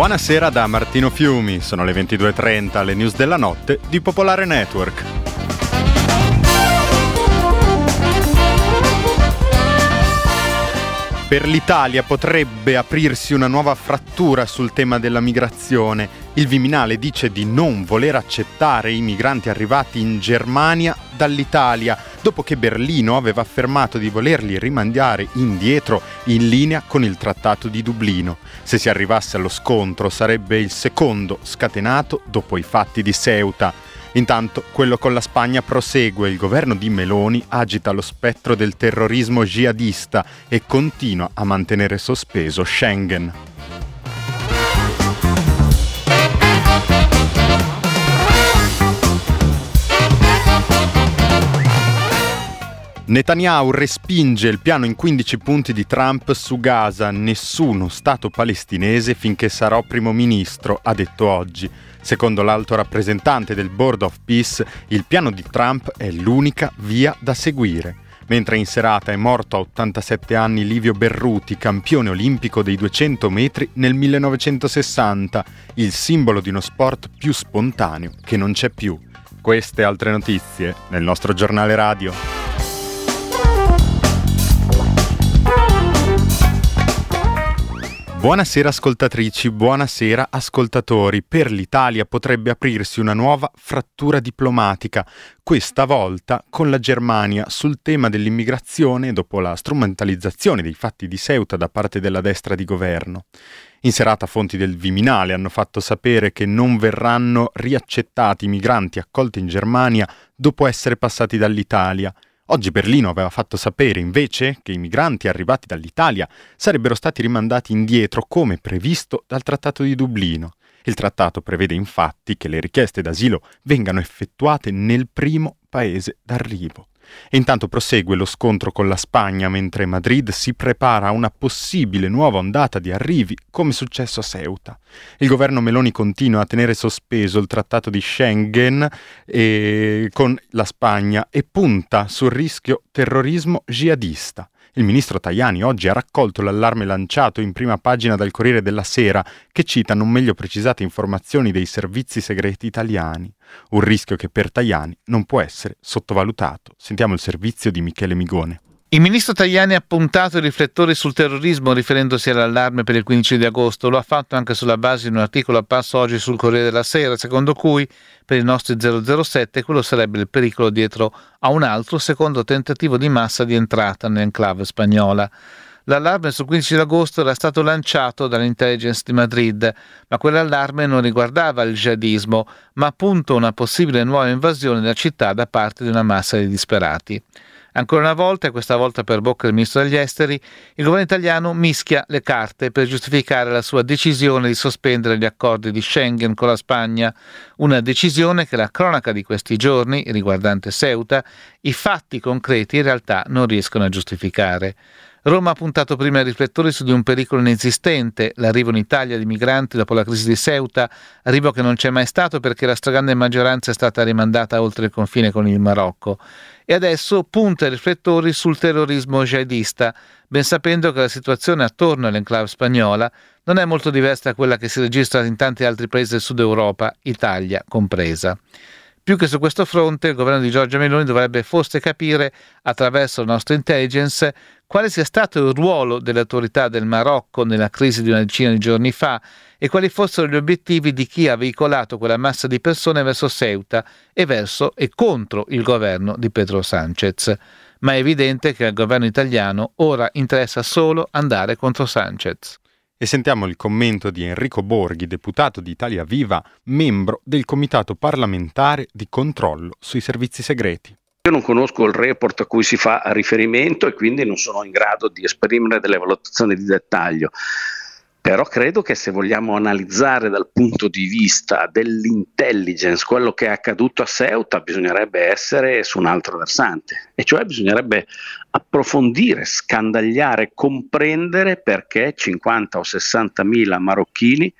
Buonasera da Martino Fiumi, sono le 22:30, le news della notte di Popolare Network. Per l'Italia potrebbe aprirsi una nuova frattura sul tema della migrazione. Il Viminale dice di non voler accettare i migranti arrivati in Germania dall'Italia, dopo che Berlino aveva affermato di volerli rimandare indietro in linea con il Trattato di Dublino. Se si arrivasse allo scontro sarebbe il secondo scatenato dopo i fatti di Ceuta. Intanto quello con la Spagna prosegue, il governo di Meloni agita lo spettro del terrorismo jihadista e continua a mantenere sospeso Schengen. Netanyahu respinge il piano in 15 punti di Trump su Gaza, nessuno Stato palestinese finché sarò primo ministro, ha detto oggi. Secondo l'alto rappresentante del Board of Peace, il piano di Trump è l'unica via da seguire. Mentre in serata è morto a 87 anni Livio Berruti, campione olimpico dei 200 metri nel 1960, il simbolo di uno sport più spontaneo che non c'è più. Queste e altre notizie nel nostro giornale radio. Buonasera ascoltatrici, buonasera ascoltatori. Per l'Italia potrebbe aprirsi una nuova frattura diplomatica, questa volta con la Germania sul tema dell'immigrazione dopo la strumentalizzazione dei fatti di Ceuta da parte della destra di governo. In serata fonti del Viminale hanno fatto sapere che non verranno riaccettati i migranti accolti in Germania dopo essere passati dall'Italia. Oggi Berlino aveva fatto sapere invece che i migranti arrivati dall'Italia sarebbero stati rimandati indietro come previsto dal Trattato di Dublino. Il trattato prevede infatti che le richieste d'asilo vengano effettuate nel primo paese d'arrivo. E intanto prosegue lo scontro con la Spagna mentre Madrid si prepara a una possibile nuova ondata di arrivi come successo a Ceuta. Il governo Meloni continua a tenere sospeso il trattato di Schengen con la Spagna e punta sul rischio terrorismo jihadista. Il ministro Tajani oggi ha raccolto l'allarme lanciato in prima pagina dal Corriere della Sera, che cita non meglio precisate informazioni dei servizi segreti italiani. Un rischio che per Tajani non può essere sottovalutato. Sentiamo il servizio di Michele Migone. Il ministro Tajani ha puntato i riflettori sul terrorismo riferendosi all'allarme per il 15 di agosto. Lo ha fatto anche sulla base di un articolo apparso oggi sul Corriere della Sera, secondo cui per i nostri 007 quello sarebbe il pericolo dietro a un altro secondo tentativo di massa di entrata nell'enclave spagnola. L'allarme sul 15 agosto era stato lanciato dall'intelligence di Madrid, ma quell'allarme non riguardava il jihadismo, ma appunto una possibile nuova invasione della città da parte di una massa di disperati. Ancora una volta, e questa volta per bocca del ministro degli esteri, il governo italiano mischia le carte per giustificare la sua decisione di sospendere gli accordi di Schengen con la Spagna, una decisione che la cronaca di questi giorni, riguardante Ceuta, i fatti concreti in realtà non riescono a giustificare. Roma ha puntato prima i riflettori su di un pericolo inesistente, l'arrivo in Italia di migranti dopo la crisi di Ceuta, arrivo che non c'è mai stato perché la stragrande maggioranza è stata rimandata oltre il confine con il Marocco. E adesso punta i riflettori sul terrorismo jihadista, ben sapendo che la situazione attorno all'enclave spagnola non è molto diversa da quella che si registra in tanti altri paesi del sud Europa, Italia compresa. Più che su questo fronte, il governo di Giorgia Meloni dovrebbe forse capire, attraverso la nostra intelligence, quale sia stato il ruolo delle autorità del Marocco nella crisi di una decina di giorni fa e quali fossero gli obiettivi di chi ha veicolato quella massa di persone verso Ceuta e verso e contro il governo di Pedro Sánchez. Ma è evidente che al governo italiano ora interessa solo andare contro Sánchez. E sentiamo il commento di Enrico Borghi, deputato di Italia Viva, membro del Comitato parlamentare di controllo sui servizi segreti. Io non conosco il report a cui si fa riferimento e quindi non sono in grado di esprimere delle valutazioni di dettaglio. Però credo che se vogliamo analizzare dal punto di vista dell'intelligence quello che è accaduto a Ceuta, bisognerebbe essere su un altro versante, e cioè bisognerebbe approfondire, scandagliare, comprendere perché 50 o 60 mila marocchini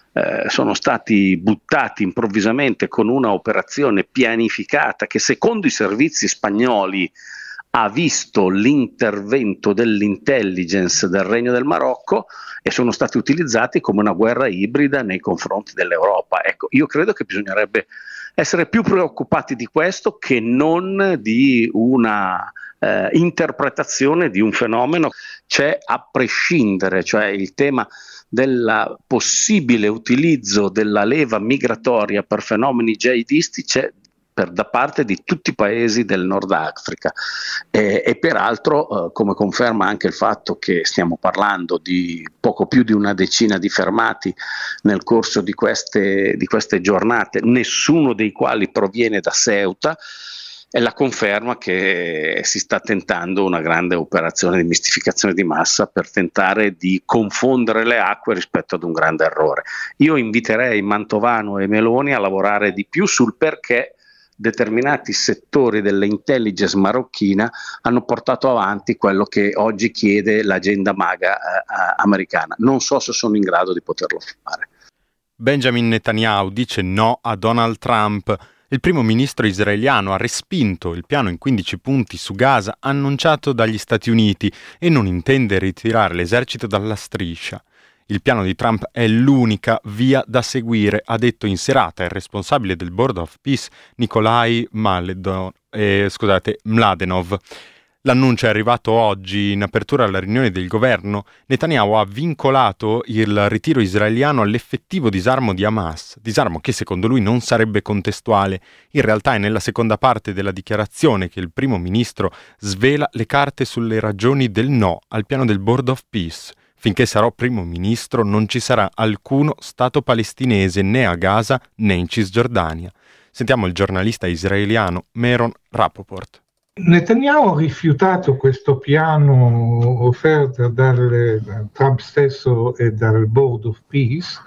sono stati buttati improvvisamente con una operazione pianificata che secondo i servizi spagnoli ha visto l'intervento dell'intelligence del Regno del Marocco e sono stati utilizzati come una guerra ibrida nei confronti dell'Europa. Ecco, io credo che bisognerebbe essere più preoccupati di questo che non di una interpretazione di un fenomeno. C'è a prescindere, cioè il tema del possibile utilizzo della leva migratoria per fenomeni jihadisti c'è da parte di tutti i paesi del Nord Africa e peraltro come conferma anche il fatto che stiamo parlando di poco più di una decina di fermati nel corso di queste giornate, nessuno dei quali proviene da Ceuta, è la conferma che si sta tentando una grande operazione di mistificazione di massa per tentare di confondere le acque rispetto ad un grande errore. Io inviterei Mantovano e Meloni a lavorare di più sul perché determinati settori dell'intelligence marocchina hanno portato avanti quello che oggi chiede l'agenda MAGA americana. Non so se sono in grado di poterlo fare. Benjamin Netanyahu dice no a Donald Trump. Il primo ministro israeliano ha respinto il piano in 15 punti su Gaza annunciato dagli Stati Uniti e non intende ritirare l'esercito dalla striscia. Il piano di Trump è l'unica via da seguire, ha detto in serata il responsabile del Board of Peace Nikolai Mladenov. L'annuncio è arrivato oggi in apertura alla riunione del governo. Netanyahu ha vincolato il ritiro israeliano all'effettivo disarmo di Hamas, disarmo che secondo lui non sarebbe contestuale. In realtà è nella seconda parte della dichiarazione che il primo ministro svela le carte sulle ragioni del no al piano del Board of Peace. Finché sarò primo ministro non ci sarà alcuno Stato palestinese né a Gaza né in Cisgiordania. Sentiamo il giornalista israeliano Meron Rapoport. Netanyahu ha rifiutato questo piano offerto da Trump stesso e dal Board of Peace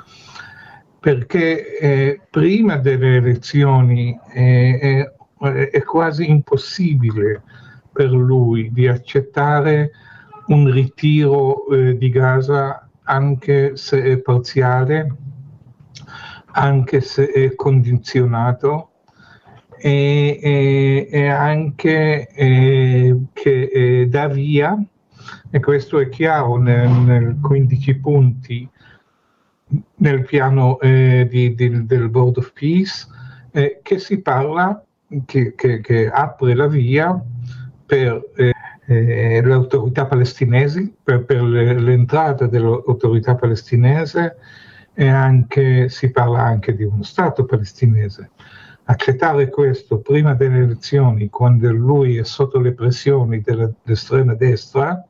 perché prima delle elezioni è quasi impossibile per lui di accettare un ritiro di Gaza anche se è parziale, anche se è condizionato e anche che dà via, e questo è chiaro nel 15 punti nel piano del Board of Peace, che si parla, che apre la via per le autorità palestinesi, per l'entrata dell'autorità palestinese, e anche si parla anche di uno Stato palestinese. Accettare questo prima delle elezioni, quando lui è sotto le pressioni dell'estrema destra,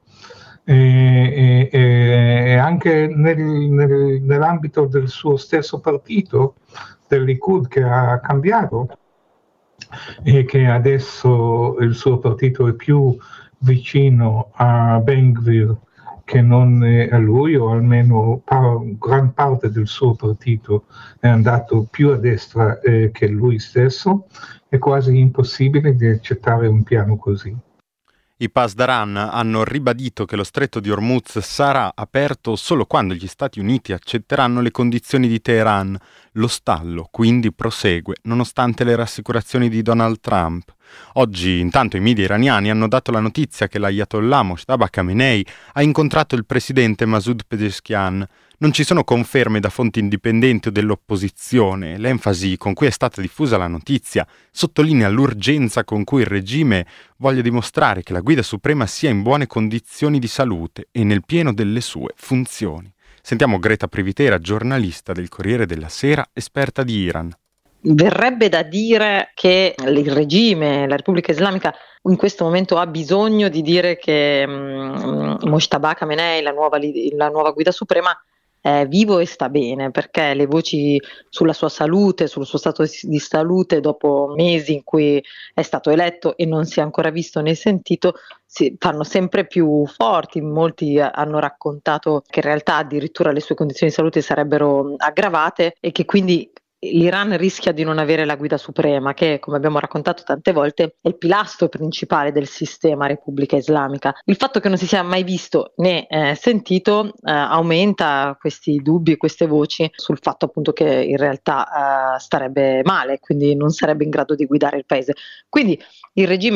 e anche nell'ambito del suo stesso partito, del Likud, che ha cambiato e che adesso il suo partito è più vicino a Ben Gvir che non a lui, o almeno gran parte del suo partito è andato più a destra che lui stesso. È quasi impossibile di accettare un piano così. I Pasdaran hanno ribadito che lo stretto di Hormuz sarà aperto solo quando gli Stati Uniti accetteranno le condizioni di Teheran. Lo stallo quindi prosegue, nonostante le rassicurazioni di Donald Trump. Oggi, intanto, i media iraniani hanno dato la notizia che l'Ayatollah Mojtaba Khamenei ha incontrato il presidente Masoud Pezeshkian. Non ci sono conferme da fonti indipendenti o dell'opposizione. L'enfasi con cui è stata diffusa la notizia sottolinea l'urgenza con cui il regime voglia dimostrare che la guida suprema sia in buone condizioni di salute e nel pieno delle sue funzioni. Sentiamo Greta Privitera, giornalista del Corriere della Sera, esperta di Iran. Verrebbe da dire che il regime, la Repubblica Islamica, in questo momento ha bisogno di dire che Mojtaba Khamenei, la nuova guida suprema, è vivo e sta bene, perché le voci sulla sua salute, sul suo stato di salute dopo mesi in cui è stato eletto e non si è ancora visto né sentito, si fanno sempre più forti. Molti hanno raccontato che in realtà addirittura le sue condizioni di salute sarebbero aggravate e che quindi l'Iran rischia di non avere la guida suprema, che, come abbiamo raccontato tante volte, è il pilastro principale del sistema Repubblica Islamica. Il fatto che non si sia mai visto né sentito aumenta questi dubbi e queste voci sul fatto appunto che in realtà starebbe male, quindi non sarebbe in grado di guidare il paese. Quindi il regime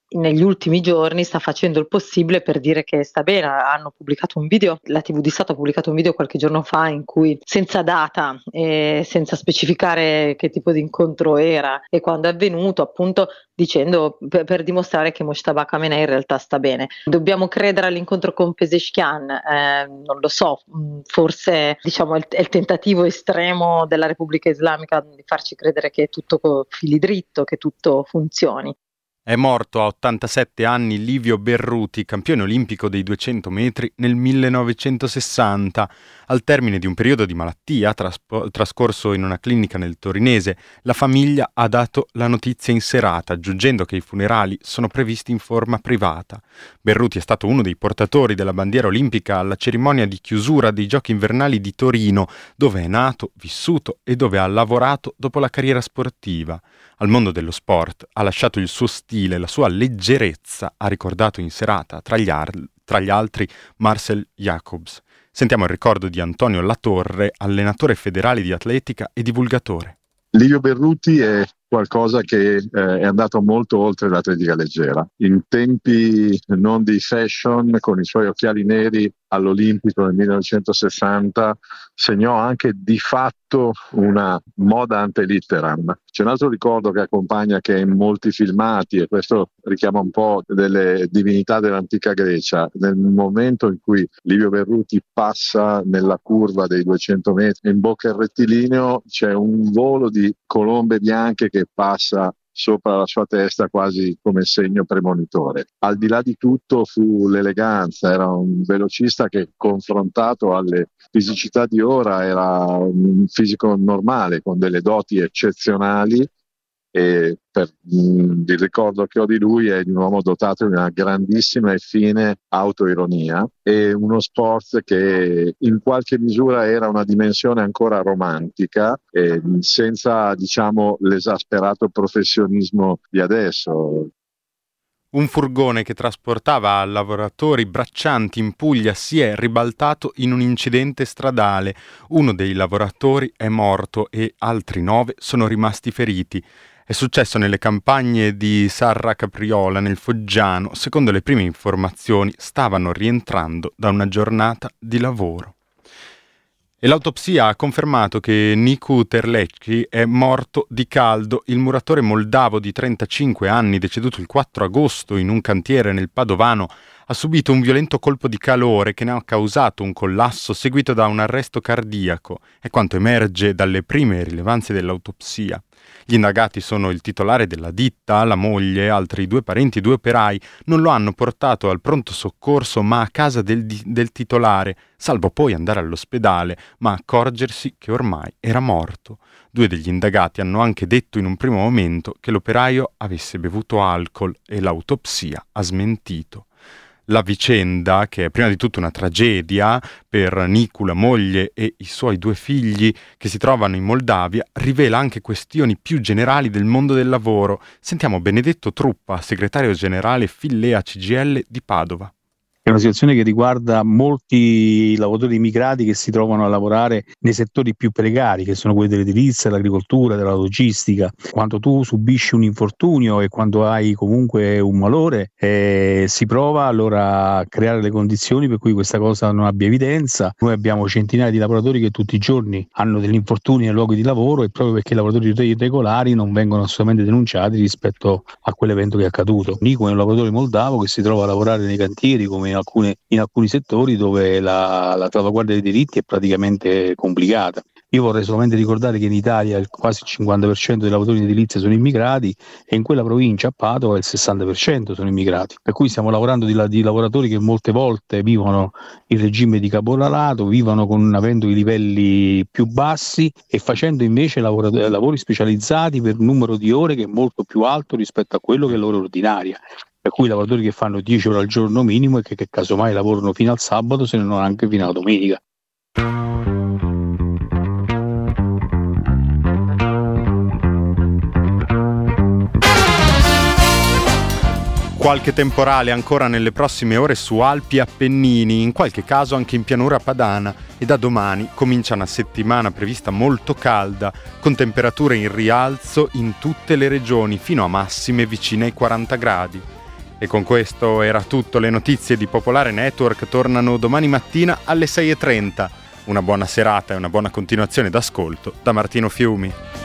negli ultimi giorni sta facendo il possibile per dire che sta bene. Hanno pubblicato un video, la TV di Stato ha pubblicato un video qualche giorno fa in cui, senza data e senza specificare che tipo di incontro era e quando è avvenuto, appunto dicendo per dimostrare che Mojtaba Khamenei in realtà sta bene. Dobbiamo credere all'incontro con Pezeshkian? Non lo so, forse diciamo è il tentativo estremo della Repubblica Islamica di farci credere che tutto fili dritto, che tutto funzioni. È morto a 87 anni Livio Berruti, campione olimpico dei 200 metri nel 1960. Al termine di un periodo di malattia trascorso in una clinica nel torinese, la famiglia ha dato la notizia in serata, aggiungendo che i funerali sono previsti in forma privata. Berruti è stato uno dei portatori della bandiera olimpica alla cerimonia di chiusura dei Giochi invernali di Torino, dove è nato, vissuto e dove ha lavorato dopo la carriera sportiva. Al mondo dello sport ha lasciato il suo stile, la sua leggerezza, ha ricordato in serata, tra gli altri, Marcel Jacobs. Sentiamo il ricordo di Antonio Latorre, allenatore federale di atletica e divulgatore. Livio Berruti è qualcosa che è andato molto oltre l'atletica leggera. In tempi non di fashion, con i suoi occhiali neri all'Olimpico nel 1960, segnò anche di fatto una moda ante litteram. C'è un altro ricordo che accompagna, che è in molti filmati, e questo richiama un po' delle divinità dell'antica Grecia. Nel momento in cui Livio Berruti passa nella curva dei 200 metri in bocca al rettilineo, c'è un volo di colombe bianche che passa sopra la sua testa quasi come segno premonitore. Al di là di tutto fu l'eleganza, era un velocista che, confrontato alle fisicità di ora, era un fisico normale con delle doti eccezionali, e il ricordo che ho di lui è di un uomo dotato di una grandissima e fine autoironia e uno sport che in qualche misura era una dimensione ancora romantica, senza, diciamo, l'esasperato professionismo di adesso. Un furgone che trasportava lavoratori braccianti in Puglia si è ribaltato in un incidente stradale. Uno dei lavoratori è morto e altri 9 sono rimasti feriti. È successo nelle campagne di Sarra Capriola, nel Foggiano. Secondo le prime informazioni, stavano rientrando da una giornata di lavoro. E l'autopsia ha confermato che Niku Terlecki è morto di caldo. Il muratore moldavo di 35 anni, deceduto il 4 agosto in un cantiere nel Padovano, ha subito un violento colpo di calore che ne ha causato un collasso seguito da un arresto cardiaco. È quanto emerge dalle prime rilevanze dell'autopsia. Gli indagati sono il titolare della ditta, la moglie, altri 2 parenti e 2 operai. Non lo hanno portato al pronto soccorso ma a casa del titolare, salvo poi andare all'ospedale, ma accorgersi che ormai era morto. 2 degli indagati hanno anche detto in un primo momento che l'operaio avesse bevuto alcol e l'autopsia ha smentito. La vicenda, che è prima di tutto una tragedia per Niku, la moglie e i suoi 2 figli che si trovano in Moldavia, rivela anche questioni più generali del mondo del lavoro. Sentiamo Benedetto Truppa, segretario generale Fillea CGIL di Padova. È una situazione che riguarda molti lavoratori immigrati che si trovano a lavorare nei settori più precari, che sono quelli dell'edilizia, dell'agricoltura, della logistica. Quando tu subisci un infortunio e quando hai comunque un malore, si prova allora a creare le condizioni per cui questa cosa non abbia evidenza. Noi abbiamo centinaia di lavoratori che tutti i giorni hanno degli infortuni nei luoghi di lavoro, e proprio perché i lavoratori irregolari non vengono assolutamente denunciati rispetto a quell'evento che è accaduto. Nico è un lavoratore moldavo che si trova a lavorare nei cantieri, come in alcuni settori dove la salvaguardia dei diritti è praticamente complicata. Io vorrei solamente ricordare che in Italia quasi il 50% dei lavoratori in edilizia sono immigrati, e in quella provincia, a Padova, il 60% sono immigrati. Per cui stiamo lavorando di lavoratori che molte volte vivono in regime di caporalato, avendo i livelli più bassi e facendo invece lavori specializzati per numero di ore che è molto più alto rispetto a quello che è l'ora ordinaria. Per cui i lavoratori che fanno 10 ore al giorno minimo e che casomai lavorano fino al sabato, se non anche fino alla domenica. Qualche temporale ancora nelle prossime ore su Alpi e Appennini, in qualche caso anche in pianura padana, e da domani comincia una settimana prevista molto calda, con temperature in rialzo in tutte le regioni fino a massime vicine ai 40 gradi. E con questo era tutto. Le notizie di Popolare Network tornano domani mattina alle 6:30. Una buona serata e una buona continuazione d'ascolto da Martino Fiumi.